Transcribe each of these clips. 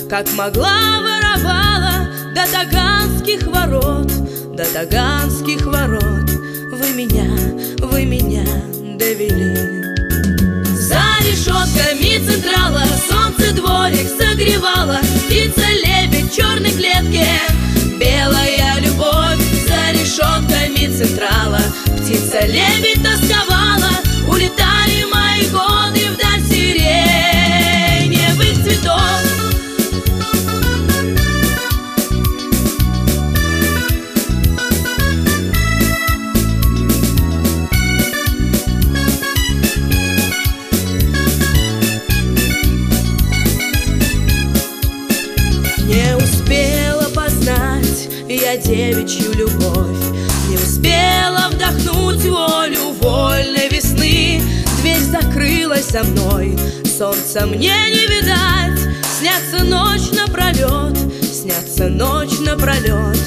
как могла воровала до таганских ворот, до таганских ворот. Вы меня довели. За решетками Централа солнце дворик согревало, птица-лебедь в черной клетке, белая любовь. За решетками Централа птица-лебедь тосковала, улетали мои годы вдаль сиреневых цветов. Не успела познать я девичью любовь, не успела вдохнуть волю вольной весны. Дверь закрылась за мной, солнца мне не видать. Снятся ночь напролет, снятся ночь напролет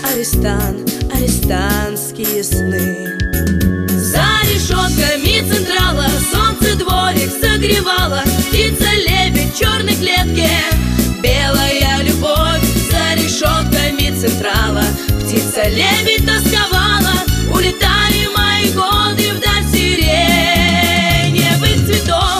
арестантские сны. За решетками Централа солнце дворик согревало, птица-лебедь в черной клетке, белая любовь. За решетками Централа птица-лебедь тосковала, улетали мои годы вдаль сиреневых цветов.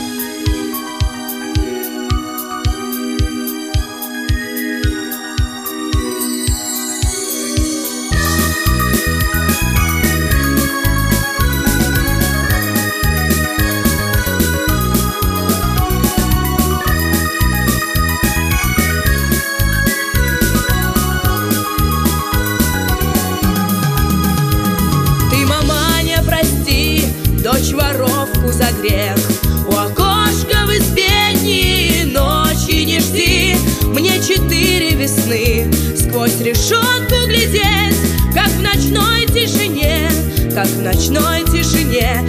Дочь воровку за грех, у окошка в избе дни и ночи не жди. Мне 4 весны сквозь решетку глядеть, как в ночной тишине, как в ночной тишине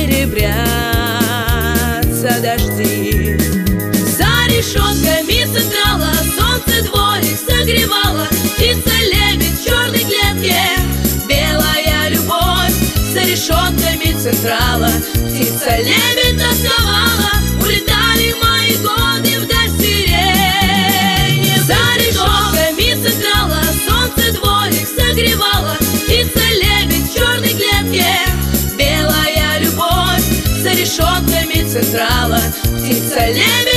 серебрятся дожди. За решетками Централа солнце дворик согревало, птица-лебедь в черной клетке, белая любовь. За решетками Централа птица-лебедь тосковала, улетали мои годы вдаль сирени. За решетками Централа солнце дворик согревало, птица-лебедь в черной клетке, белая любовь. За решетками Централа птица-лебедь